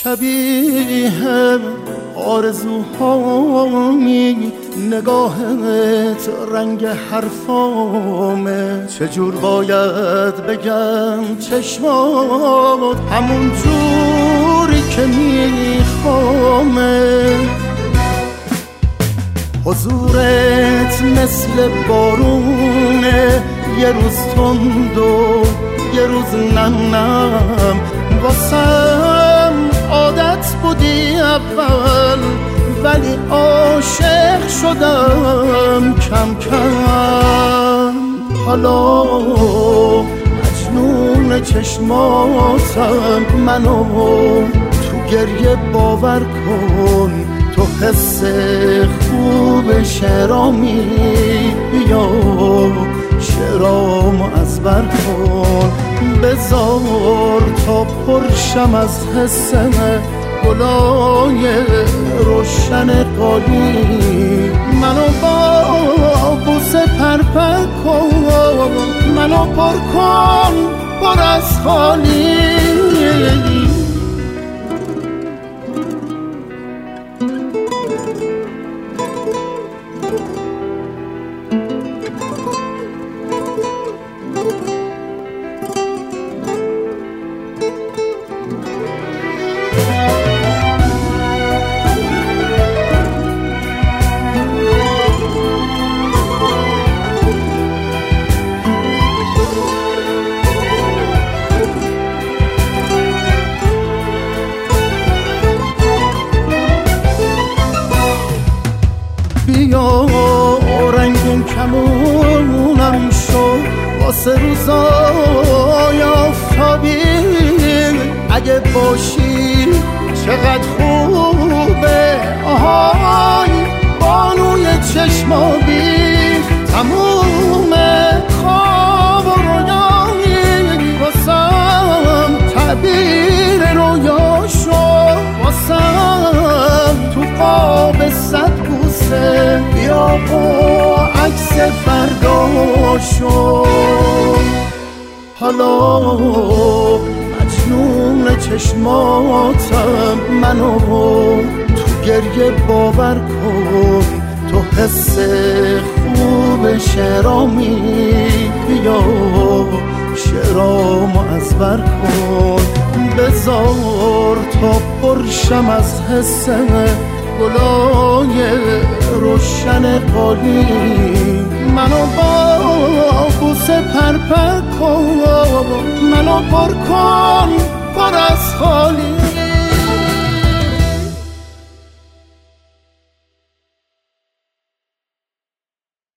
شبیه آرزوهامی نگاهت رنگ حرفامه چجور باید بگم چشمات همون جوری که میخوامه حضورت مثل بارونه یه روز تند و یه روز نم واسم عادت بودی اول ولی عاشق شدم کم کم حالا مجنون چشماتم منو تو گریه باور کن تو حس خوب شعرامی بیا شعرامو از بر کن بذار تا پرشم از حسم گلای روشن قالی منو با بوسه پرپر کن منو پر کن پر از خالی بیا رنگین کمونم شو واسه روزای آفتابی اگه باشی چقدر خوبه آهای بانوی چشمابی تموم خواب و رویایی واسم تعبیر رویا شو واسم تو قاب صد بیا با عکس فردا شو حالا مجنون چشماتم منو تو گریه باور کن تو حس خوب شعرامی بیا شعرامو از بر کن بذار تا پرشم از حسم گلای روشن قالی منو با بوسه پرپر کن منو پر کن پر از خالی